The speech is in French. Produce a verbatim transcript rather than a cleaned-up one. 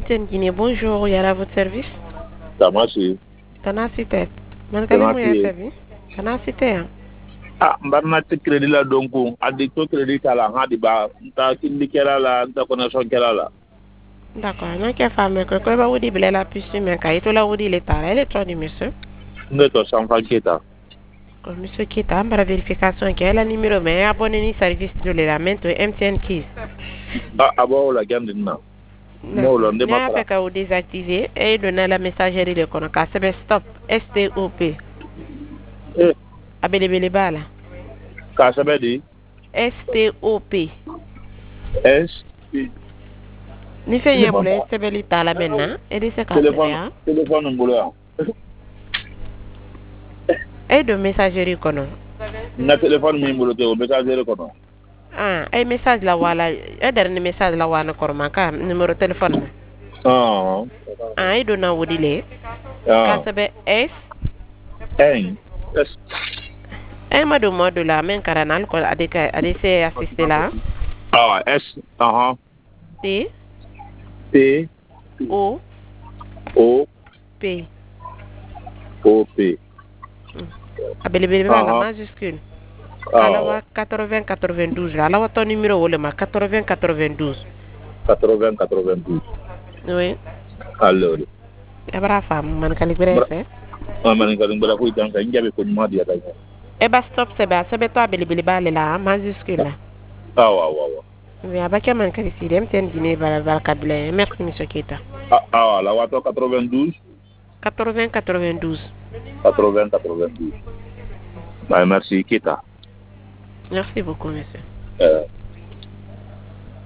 M T N Guinée, bonjour, Yara, votre service. Tamasi. Tanasite. Man kali mo ya service. Tanasite. Ah, mbarna te crédit la donc adi to crédit kala hadi ba nta kindi kala la nta connexion kala la. D'accord, non ke femme ko ko ba wudi bele la puce men kay to la wudi le tara ele to ni monsieur. Ngeto Sanfa Keita. Ko monsieur Keita mbara vérification ke la numéro mais abonné ni service de la mento M T N Keys. Ah, abo la gandina. Non, lo ndé ma fait ka ou désactiver et donner la messagerie de kono ka sebe stop S T O P. Eh. Abele bele bala. Ka sebe di S T O P. S Ni fe ye bule sebe li tala maintenant et de se ka téléphone téléphone ngolo. Et de messagerie kono. Na téléphone mi ngolo te o messagerie kono. Ah, ay message la wala e dernier message la wana korma ka numéro téléphone. Ah. Ah, ay do na wodi le. Ah. Ka sebe S N S ay madu modu la men karanal ko adika adise assisté la. Ah, S ah T T O O P. O P. Abele bele la majuscule. Ah. Alawa quatre-vingts quatre-vingt-douze la alawa ton numéro wole ma quatre-vingts quatre-vingt-douze. quatre-vingts quatre-vingt-douze. Oui. Alors. Ebra fam man kali brese. Ah, man kali mbala ko itanka njabe ko ma dia daga. E ba stop sebe sebe to abele bele bale la majuscule la. Ah wa wa wa. Oui, abaka man kali si M T N Guinée bala bala kable. Merci monsieur Keita. Ah ah la wato quatre-vingt-douze. quatre-vingts quatre-vingt-douze. quatre-vingts quatre-vingt-douze. Bah, merci Keita. Merci beaucoup monsieur. Euh